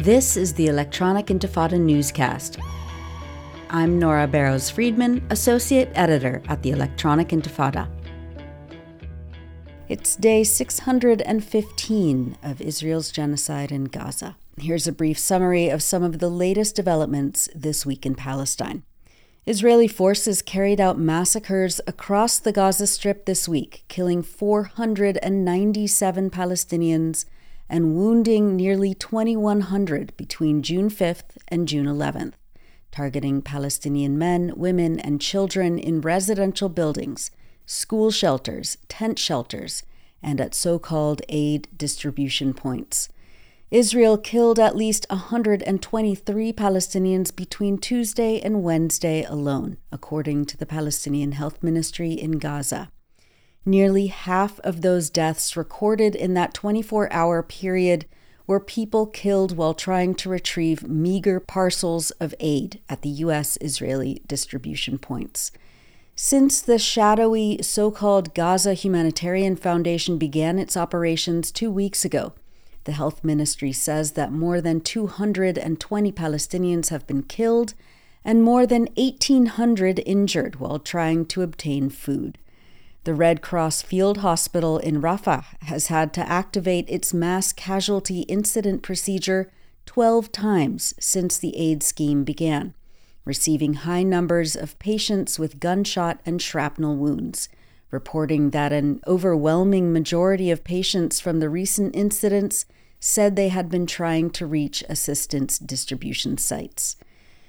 This is the Electronic Intifada newscast. I'm Nora Barrows-Friedman, Associate Editor at the Electronic Intifada. It's day 615 of Israel's genocide in Gaza. Here's a brief summary of some of the latest developments this week in Palestine. Israeli forces carried out massacres across the Gaza Strip this week, killing 497 Palestinians and wounding nearly 2,100 between June 5th and June 11th, targeting Palestinian men, women, and children in residential buildings, school shelters, tent shelters, and at so-called aid distribution points. Israel killed at least 123 Palestinians between Tuesday and Wednesday alone, according to the Palestinian Health Ministry in Gaza. Nearly half of those deaths recorded in that 24-hour period were people killed while trying to retrieve meager parcels of aid at the U.S.-Israeli distribution points. Since the shadowy so-called Gaza Humanitarian Foundation began its operations 2 weeks ago, the health ministry says that more than 220 Palestinians have been killed and more than 1,800 injured while trying to obtain food. The Red Cross Field Hospital in Rafah has had to activate its mass casualty incident procedure 12 times since the aid scheme began, receiving high numbers of patients with gunshot and shrapnel wounds, reporting that an overwhelming majority of patients from the recent incidents said they had been trying to reach assistance distribution sites.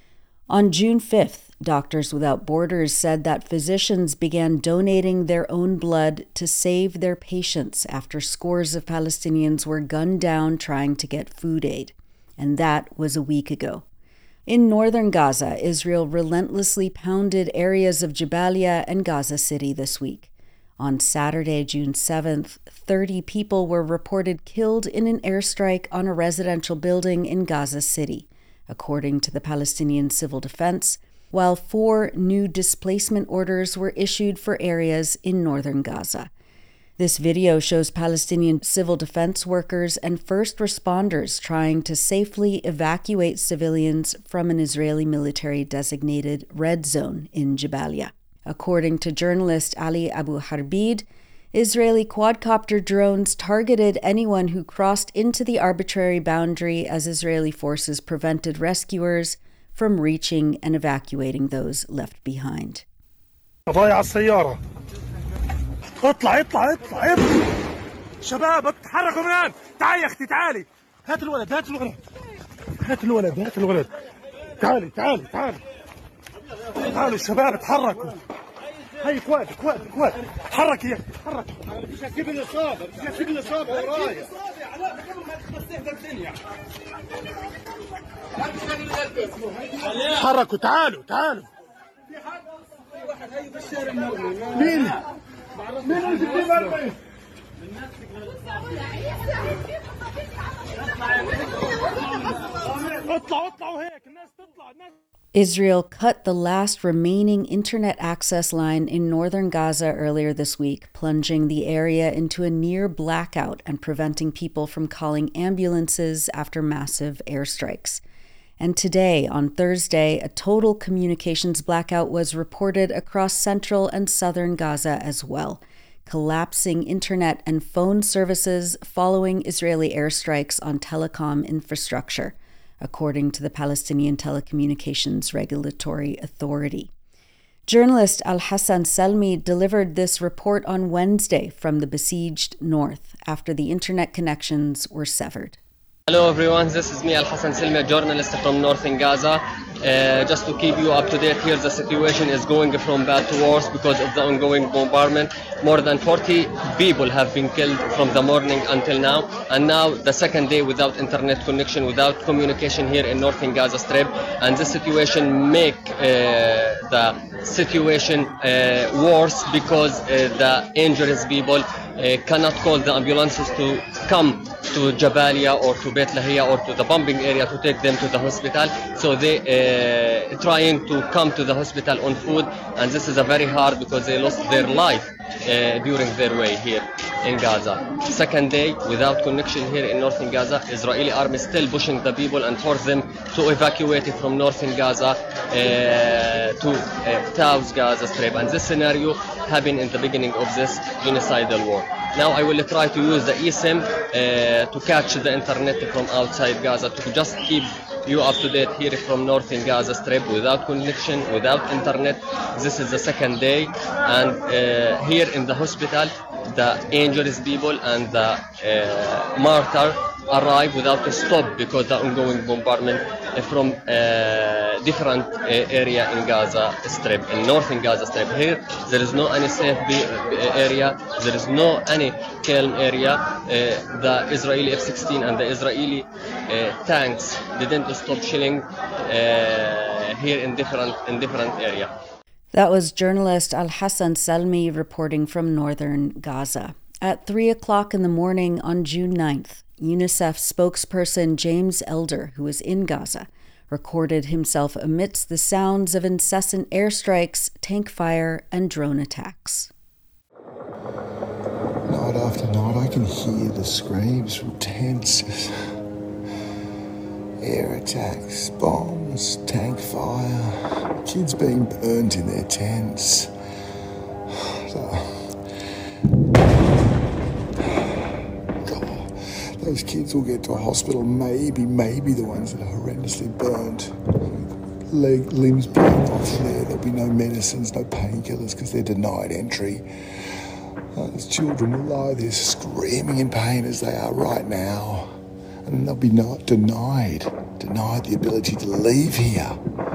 On June 5th, Doctors Without Borders said that physicians began donating their own blood to save their patients after scores of Palestinians were gunned down trying to get food aid. And that was a week ago. In northern Gaza, Israel relentlessly pounded areas of Jabalia and Gaza City this week. On Saturday, June 7th, 30 people were reported killed in an airstrike on a residential building in Gaza City, according to the Palestinian Civil Defense, while 4 new displacement orders were issued for areas in northern Gaza. This video shows Palestinian civil defense workers and first responders trying to safely evacuate civilians from an Israeli military-designated red zone in Jabalia. According to journalist Ali Abu Harbid, Israeli quadcopter drones targeted anyone who crossed into the arbitrary boundary as Israeli forces prevented rescuers from reaching and evacuating those left behind. ضايع السيارة. اطلع اطلع اطلع اطلع. شباب اتحركوا الآن. تعالي يا اختي تعالي. هات الولد هات الولد. هات الولد هات الولد. تعالي تعالي تعالي. تعالوا الشباب اتحركوا. هاي اخواتي اخواتي اخواتي. تحركي يا اختي تحركي. مش هتجيب الإصابة مش هتجيب الإصابة ورايا. تحركوا تعالوا تعالوا. مين؟ مين اللي بيجيب اطلعوا اطلعوا هيك الناس تطلع الناس. Israel cut the last remaining internet access line in northern Gaza earlier this week, plunging the area into a near blackout and preventing people from calling ambulances after massive airstrikes. And today, on Thursday, a total communications blackout was reported across central and southern Gaza as well, collapsing internet and phone services following Israeli airstrikes on telecom infrastructure, according to the Palestinian Telecommunications Regulatory Authority. Journalist Al-Hassan Salmi delivered this report on Wednesday from the besieged north after the internet connections were severed. Hello everyone, this is me Al-Hassan Salmi, a journalist from northern Gaza. Just to keep you up to date here, the situation is going from bad to worse because of the ongoing bombardment. More than 40 people have been killed from the morning until now, and now the second day without internet connection, without communication here in northern Gaza Strip, and this situation make the situation worse because the injured people cannot call the ambulances to come to Jabalia or to Beit Lahia or to the bombing area to take them to the hospital. So they trying to come to the hospital on foot, and this is a very hard because they lost their life during their way here. in Gaza. Second day without connection here in northern Gaza. Israeli army still pushing the people and force them to evacuate from northern Gaza to South Gaza Strip. And this scenario happened in the beginning of this genocidal war. Now I will try to use the eSIM to catch the internet from outside Gaza to just keep you up to date here from northern Gaza Strip without connection, without internet. This is the second day, and here in the hospital, the injured people and the martyr arrive without a stop because the ongoing bombardment from different area in Gaza Strip, in northern Gaza Strip. Here, there is no any safe area, there is no any calm area. The Israeli F-16 and the Israeli tanks didn't stop shelling here in different area. That was journalist Al-Hassan Salmi reporting from northern Gaza. At 3 o'clock in the morning on June 9th, UNICEF spokesperson James Elder, who was in Gaza, recorded himself amidst the sounds of incessant airstrikes, tank fire, and drone attacks. Night after night, I can hear the screams from tents. Air attacks, bombs, tank fire, kids being burnt in their tents. Those kids will get to a hospital, maybe the ones that are horrendously burnt. Limbs blown off there. There'll be no medicines, no painkillers because they're denied entry. Those children will lie there screaming in pain as they are right now. And they'll be denied the ability to leave here.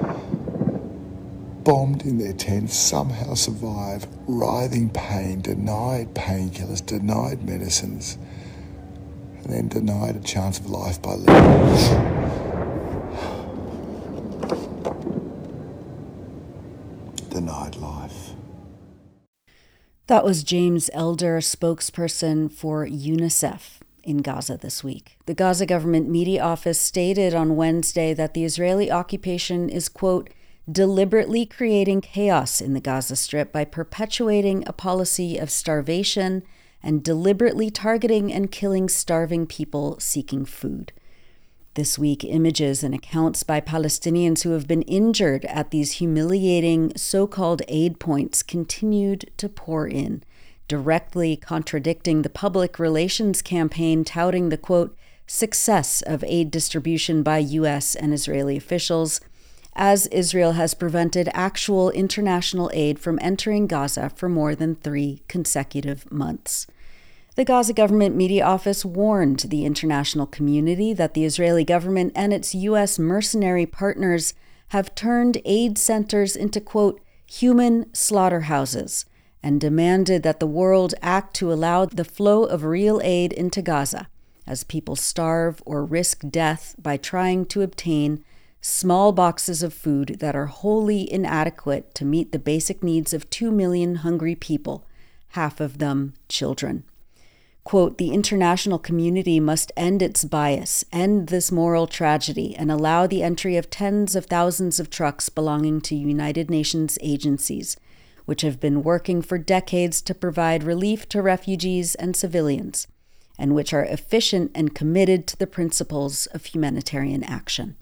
Bombed in their tents, somehow survive, writhing pain, denied painkillers, denied medicines, and then denied a chance of life by living. Denied life. That was James Elder, spokesperson for UNICEF in Gaza this week. The Gaza government media office stated on Wednesday that the Israeli occupation is, quote, deliberately creating chaos in the Gaza Strip by perpetuating a policy of starvation and deliberately targeting and killing starving people seeking food. This week, images and accounts by Palestinians who have been injured at these humiliating so-called aid points continued to pour in, directly contradicting the public relations campaign touting the, quote, success of aid distribution by U.S. and Israeli officials, as Israel has prevented actual international aid from entering Gaza for more than 3 consecutive months. The Gaza government media office warned the international community that the Israeli government and its U.S. mercenary partners have turned aid centers into, quote, human slaughterhouses, and demanded that the world act to allow the flow of real aid into Gaza as people starve or risk death by trying to obtain small boxes of food that are wholly inadequate to meet the basic needs of 2 million hungry people, half of them children. Quote, the international community must end its bias, end this moral tragedy, and allow the entry of tens of thousands of trucks belonging to United Nations agencies, which have been working for decades to provide relief to refugees and civilians, and which are efficient and committed to the principles of humanitarian action.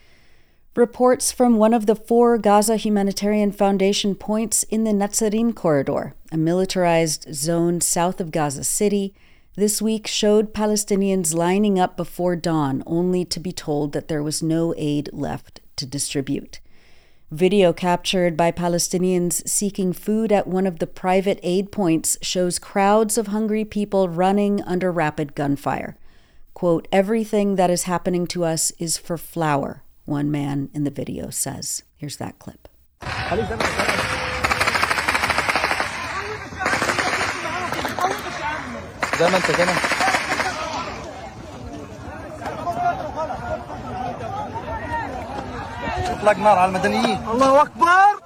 Reports from one of the 4 Gaza Humanitarian Foundation points in the Netzarim corridor, a militarized zone south of Gaza City, this week showed Palestinians lining up before dawn only to be told that there was no aid left to distribute. Video captured by Palestinians seeking food at one of the private aid points shows crowds of hungry people running under rapid gunfire. Quote, everything that is happening to us is for flour, one man in the video says. Here's that clip. زي ما انت كده اطلق نار على المدنيين الله اكبر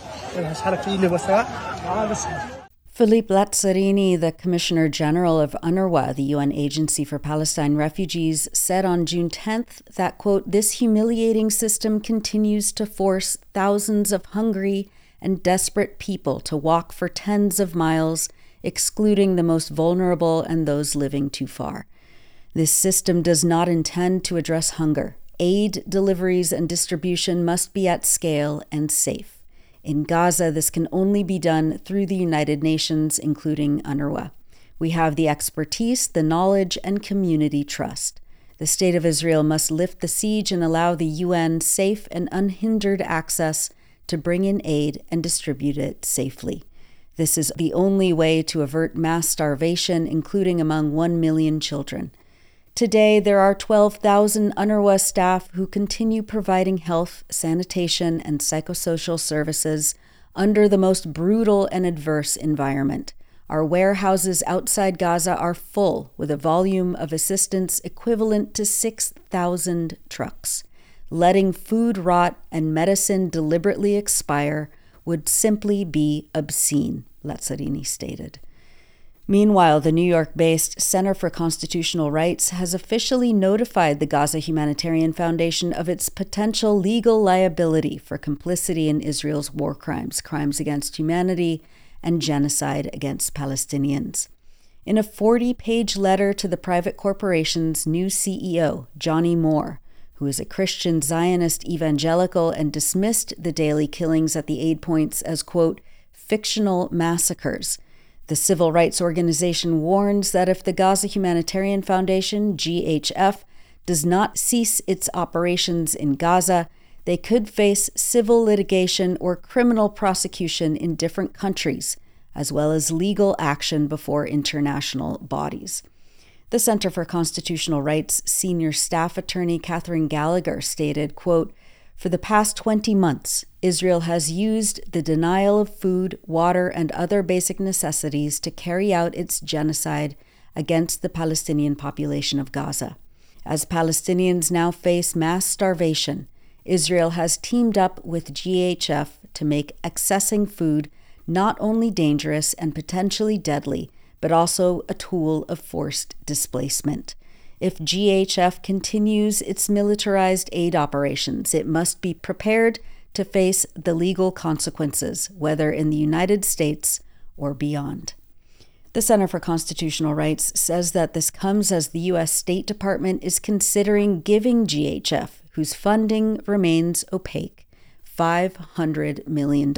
Philippe Lazzarini, the Commissioner General of UNRWA, the UN Agency for Palestine Refugees, said on June 10th that, quote, this humiliating system continues to force thousands of hungry and desperate people to walk for tens of miles excluding the most vulnerable and those living too far. This system does not intend to address hunger. Aid deliveries and distribution must be at scale and safe. In Gaza, this can only be done through the United Nations, including UNRWA. We have the expertise, the knowledge, and community trust. The State of Israel must lift the siege and allow the UN safe and unhindered access to bring in aid and distribute it safely. This is the only way to avert mass starvation, including among 1 million children. Today, there are 12,000 UNRWA staff who continue providing health, sanitation, and psychosocial services under the most brutal and adverse environment. Our warehouses outside Gaza are full, with a volume of assistance equivalent to 6,000 trucks. Letting food rot and medicine deliberately expire would simply be obscene, Lazzarini stated. Meanwhile, the New York-based Center for Constitutional Rights has officially notified the Gaza Humanitarian Foundation of its potential legal liability for complicity in Israel's war crimes, crimes against humanity, and genocide against Palestinians. In a 40-page letter to the private corporation's new CEO, Johnny Moore, who is a Christian Zionist evangelical and dismissed the daily killings at the aid points as, quote, fictional massacres, the civil rights organization warns that if the Gaza Humanitarian Foundation, GHF, does not cease its operations in Gaza, they could face civil litigation or criminal prosecution in different countries, as well as legal action before international bodies. The Center for Constitutional Rights senior staff attorney Catherine Gallagher stated, quote, "For the past 20 months, Israel has used the denial of food, water, and other basic necessities to carry out its genocide against the Palestinian population of Gaza. As Palestinians now face mass starvation, Israel has teamed up with GHF to make accessing food not only dangerous and potentially deadly, but also a tool of forced displacement. If GHF continues its militarized aid operations, it must be prepared to face the legal consequences, whether in the United States or beyond." The Center for Constitutional Rights says that this comes as the U.S. State Department is considering giving GHF, whose funding remains opaque, $500 million.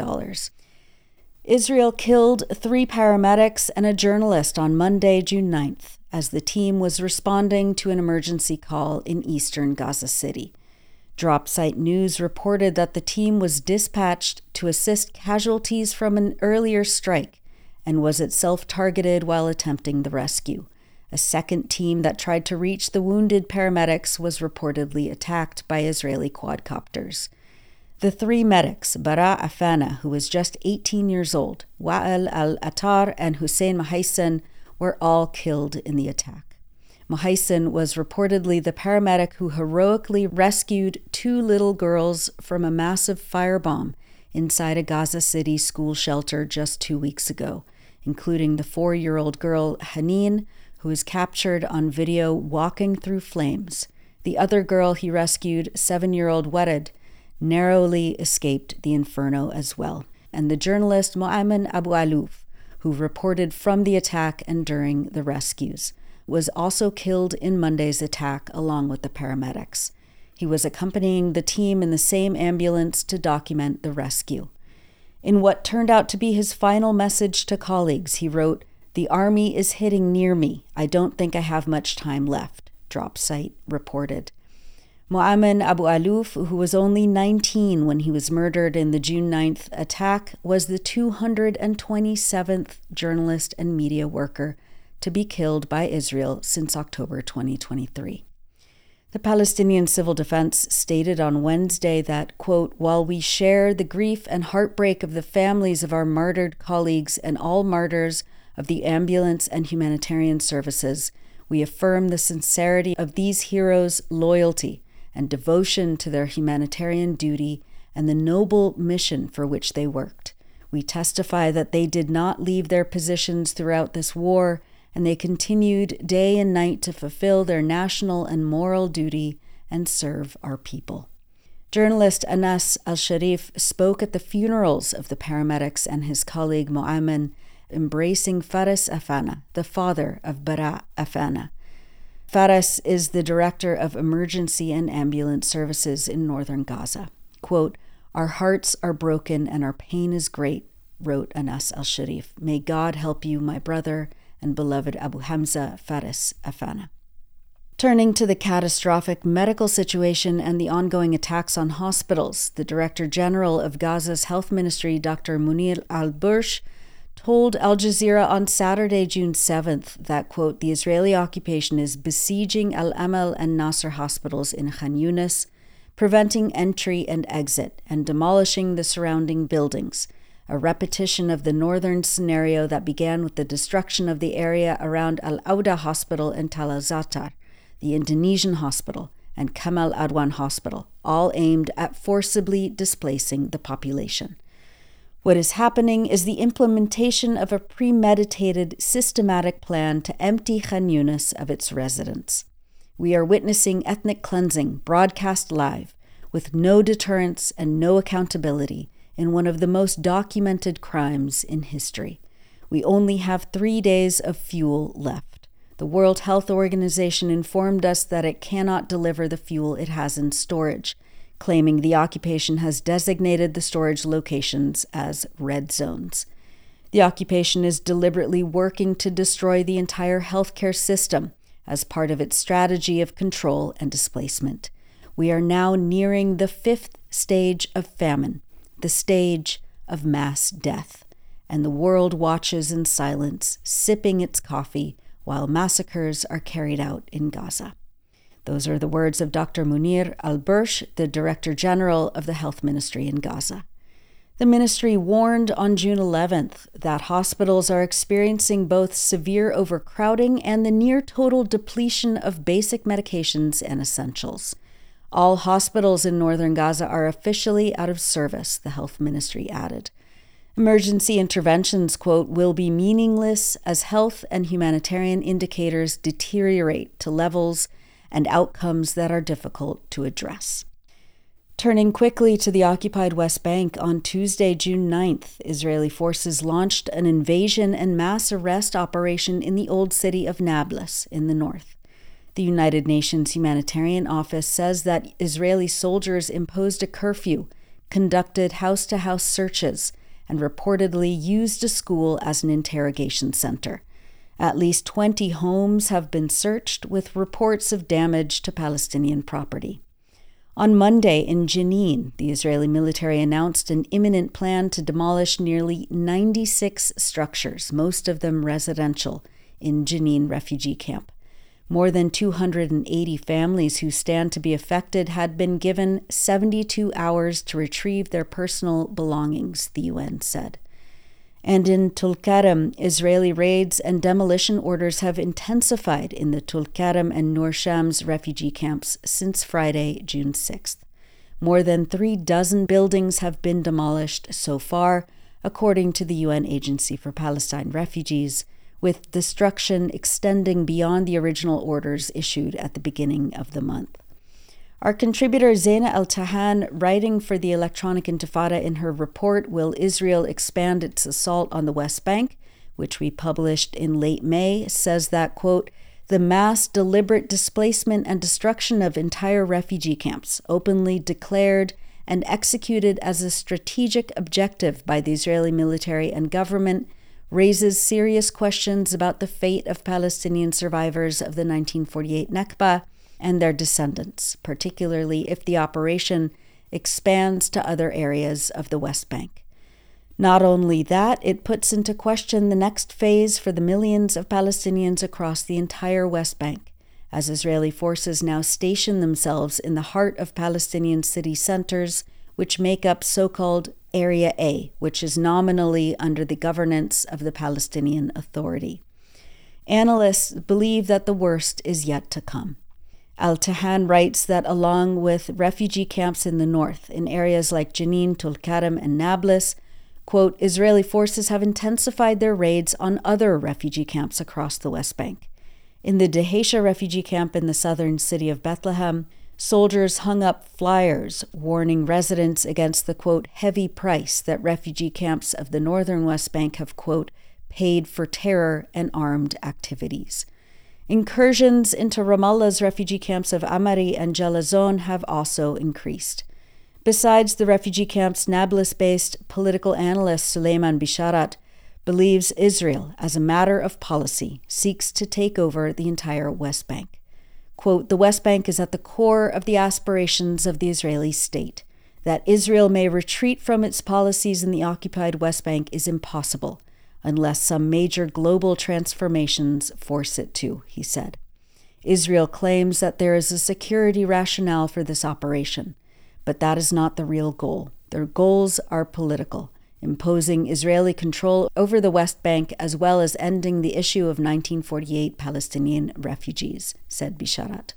Israel killed 3 paramedics and a journalist on Monday, June 9th, as the team was responding to an emergency call in eastern Gaza City. Dropsite News reported that the team was dispatched to assist casualties from an earlier strike and was itself targeted while attempting the rescue. A second team that tried to reach the wounded paramedics was reportedly attacked by Israeli quadcopters. The 3 medics, Bara Afana, who was just 18 years old, Wa'el al-Attar, and Hussein Mahaysan, were all killed in the attack. Mahaysan was reportedly the paramedic who heroically rescued 2 little girls from a massive firebomb inside a Gaza City school shelter just 2 weeks ago, including the 4-year-old girl Haneen, who was captured on video walking through flames. The other girl he rescued, 7-year-old Wared, narrowly escaped the inferno as well. And the journalist Mu'ayman Abu Alouf, who reported from the attack and during the rescues, was also killed in Monday's attack along with the paramedics. He was accompanying the team in the same ambulance to document the rescue. In what turned out to be his final message to colleagues, he wrote, "The army is hitting near me. I don't think I have much time left," Dropsite reported. Mu'ayman Abu Alouf, who was only 19 when he was murdered in the June 9th attack, was the 227th journalist and media worker to be killed by Israel since October 2023. The Palestinian Civil Defense stated on Wednesday that, quote, "While we share the grief and heartbreak of the families of our martyred colleagues and all martyrs of the ambulance and humanitarian services, we affirm the sincerity of these heroes' loyalty and devotion to their humanitarian duty and the noble mission for which they worked. We testify that they did not leave their positions throughout this war, and they continued day and night to fulfill their national and moral duty and serve our people." Journalist Anas al-Sharif spoke at the funerals of the paramedics and his colleague Mu'ayman embracing Fares Afana, the father of Bara Afana. Fares is the director of emergency and ambulance services in northern Gaza. Quote, "Our hearts are broken and our pain is great," wrote Anas al-Sharif. "May God help you, my brother and beloved Abu Hamza Fares Afana." Turning to the catastrophic medical situation and the ongoing attacks on hospitals, the Director General of Gaza's Health Ministry, Dr. Munir al-Bursh, told Al Jazeera on Saturday, June 7th, that, quote, "The Israeli occupation is besieging Al-Amal and Nasser hospitals in Khan Yunis, preventing entry and exit, and demolishing the surrounding buildings, a repetition of the northern scenario that began with the destruction of the area around Al-Auda Hospital and Tal al-Zatar, the Indonesian hospital, and Kamal Adwan Hospital, all aimed at forcibly displacing the population. What is happening is the implementation of a premeditated, systematic plan to empty Khan Yunis of its residents. We are witnessing ethnic cleansing broadcast live, with no deterrence and no accountability, in one of the most documented crimes in history. We only have 3 days of fuel left. The World Health Organization informed us that it cannot deliver the fuel it has in storage, claiming the occupation has designated the storage locations as red zones. The occupation is deliberately working to destroy the entire healthcare system as part of its strategy of control and displacement. We are now nearing the 5th stage of famine, the stage of mass death, and the world watches in silence, sipping its coffee, while massacres are carried out in Gaza. Those are the words of Dr. Munir al-Bursh, the Director General of the Health Ministry in Gaza. The ministry warned on June 11th that hospitals are experiencing both severe overcrowding and the near-total depletion of basic medications and essentials. All hospitals in northern Gaza are officially out of service, the health ministry added. Emergency interventions, quote, "will be meaningless as health and humanitarian indicators deteriorate to levels and outcomes that are difficult to address." Turning quickly to the occupied West Bank, on Tuesday, June 9th, Israeli forces launched an invasion and mass arrest operation in the old city of Nablus in the north. The United Nations Humanitarian Office says that Israeli soldiers imposed a curfew, conducted house-to-house searches, and reportedly used a school as an interrogation center. At least 20 homes have been searched, with reports of damage to Palestinian property. On Monday in Jenin, the Israeli military announced an imminent plan to demolish nearly 96 structures, most of them residential, in Jenin refugee camp. More than 280 families who stand to be affected had been given 72 hours to retrieve their personal belongings, the UN said. And in Tulkarem, Israeli raids and demolition orders have intensified in the Tulkarem and Nur Shams refugee camps since Friday, June 6th. More than 36 buildings have been demolished so far, according to the UN Agency for Palestine Refugees, with destruction extending beyond the original orders issued at the beginning of the month. Our contributor Zaina Al-Tahan, writing for the Electronic Intifada in her report, Will Israel Expand Its Assault on the West Bank?, which we published in late May, says that, quote, "the mass deliberate displacement and destruction of entire refugee camps, openly declared and executed as a strategic objective by the Israeli military and government, raises serious questions about the fate of Palestinian survivors of the 1948 Nakba and their descendants, particularly if the operation expands to other areas of the West Bank. Not only that, it puts into question the next phase for the millions of Palestinians across the entire West Bank, as Israeli forces now station themselves in the heart of Palestinian city centers, which make up so-called Area A, which is nominally under the governance of the Palestinian Authority. Analysts believe that the worst is yet to come. Al-Tahan writes that along with refugee camps in the north, in areas like Jenin, Tulkarem, and Nablus, quote, Israeli forces have intensified their raids on other refugee camps across the West Bank. In the Dheisheh refugee camp in the southern city of Bethlehem, soldiers hung up flyers warning residents against the, quote, heavy price that refugee camps of the northern West Bank have, quote, paid for terror and armed activities. Incursions into Ramallah's refugee camps of Amari and Jalazon have also increased. Besides the refugee camps, Nablus-based political analyst Suleiman Bisharat believes Israel, as a matter of policy, seeks to take over the entire West Bank. Quote, "The West Bank is at the core of the aspirations of the Israeli state. That Israel may retreat from its policies in the occupied West Bank is impossible, unless some major global transformations force it to," he said. Israel claims that there is a security rationale for this operation, but that is not the real goal. Their goals are political, imposing Israeli control over the West Bank as well as ending the issue of 1948 Palestinian refugees, said Bisharat.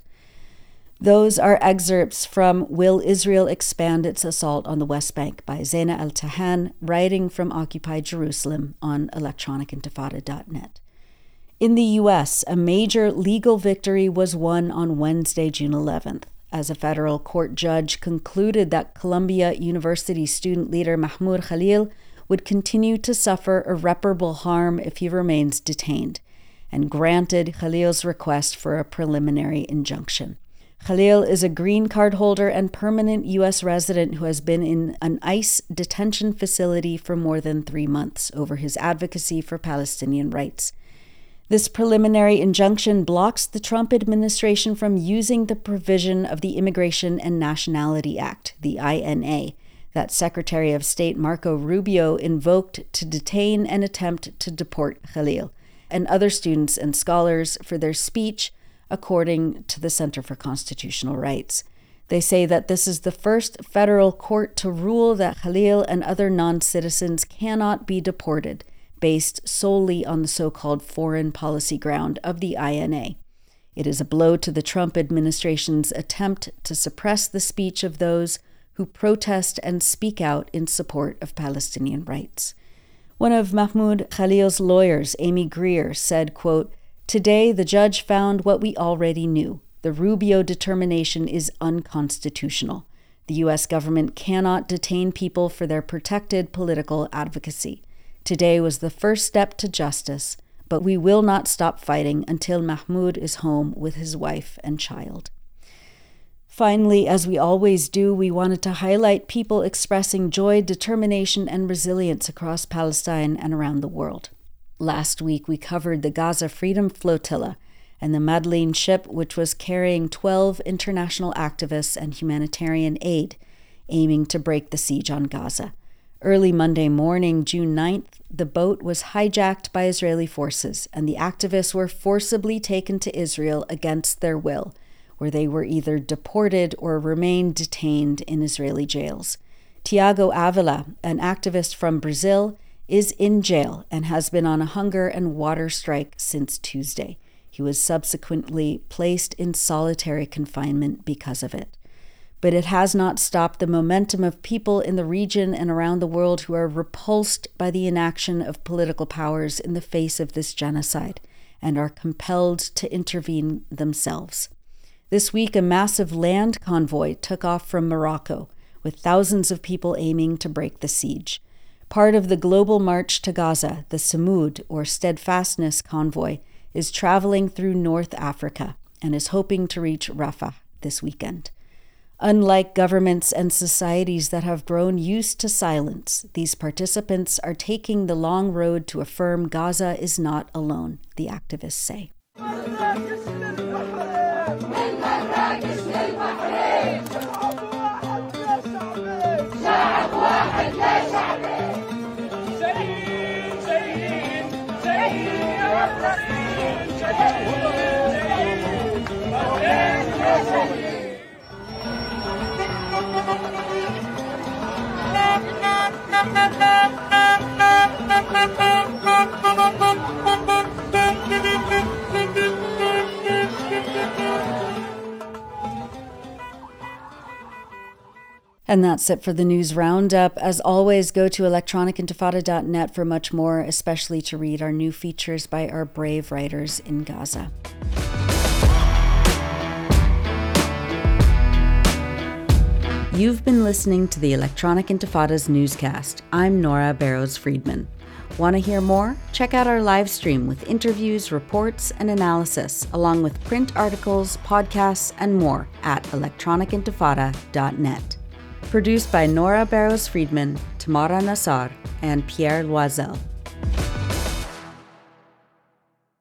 Those are excerpts from Will Israel Expand Its Assault on the West Bank by Zaina Al-Tahan, writing from Occupied Jerusalem on electronicintifada.net. In the U.S., a major legal victory was won on Wednesday, June 11th, as a federal court judge concluded that Columbia University student leader Mahmoud Khalil would continue to suffer irreparable harm if he remains detained, and granted Khalil's request for a preliminary injunction. Khalil is a green card holder and permanent U.S. resident who has been in an ICE detention facility for more than 3 months over his advocacy for Palestinian rights. This preliminary injunction blocks the Trump administration from using the provision of the Immigration and Nationality Act, the INA, that Secretary of State Marco Rubio invoked to detain and attempt to deport Khalil and other students and scholars for their speech, according to the Center for Constitutional Rights. They say that this is the first federal court to rule that Khalil and other non-citizens cannot be deported based solely on the so-called foreign policy ground of the INA. It is a blow to the Trump administration's attempt to suppress the speech of those who protest and speak out in support of Palestinian rights. One of Mahmoud Khalil's lawyers, Amy Greer, said, quote, "Today, the judge found what we already knew. The Rubio determination is unconstitutional. The U.S. government cannot detain people for their protected political advocacy. Today was the first step to justice, but we will not stop fighting until Mahmoud is home with his wife and child." Finally, as we always do, we wanted to highlight people expressing joy, determination, and resilience across Palestine and around the world. Last week, we covered the Gaza Freedom Flotilla and the Madeleine ship, which was carrying 12 international activists and humanitarian aid, aiming to break the siege on Gaza. Early Monday morning, June 9th, the boat was hijacked by Israeli forces, and the activists were forcibly taken to Israel against their will, where they were either deported or remained detained in Israeli jails. Tiago Avila, an activist from Brazil, is in jail and has been on a hunger and water strike since Tuesday. He was subsequently placed in solitary confinement because of it. But it has not stopped the momentum of people in the region and around the world who are repulsed by the inaction of political powers in the face of this genocide and are compelled to intervene themselves. This week, a massive land convoy took off from Morocco, with thousands of people aiming to break the siege. Part of the global march to Gaza, the Samud, or Steadfastness Convoy, is traveling through North Africa and is hoping to reach Rafah this weekend. Unlike governments and societies that have grown used to silence, these participants are taking the long road to affirm Gaza is not alone, the activists say. And that's it for the news roundup. As always, go to electronicintifada.net for much more, especially to read our new features by our brave writers in Gaza. You've been listening to the Electronic Intifada's newscast. I'm Nora Barrows-Friedman. Want to hear more? Check out our live stream with interviews, reports, and analysis, along with print articles, podcasts, and more at electronicintifada.net. Produced by Nora Barrows-Friedman, Tamara Nassar, and Pierre Loisel.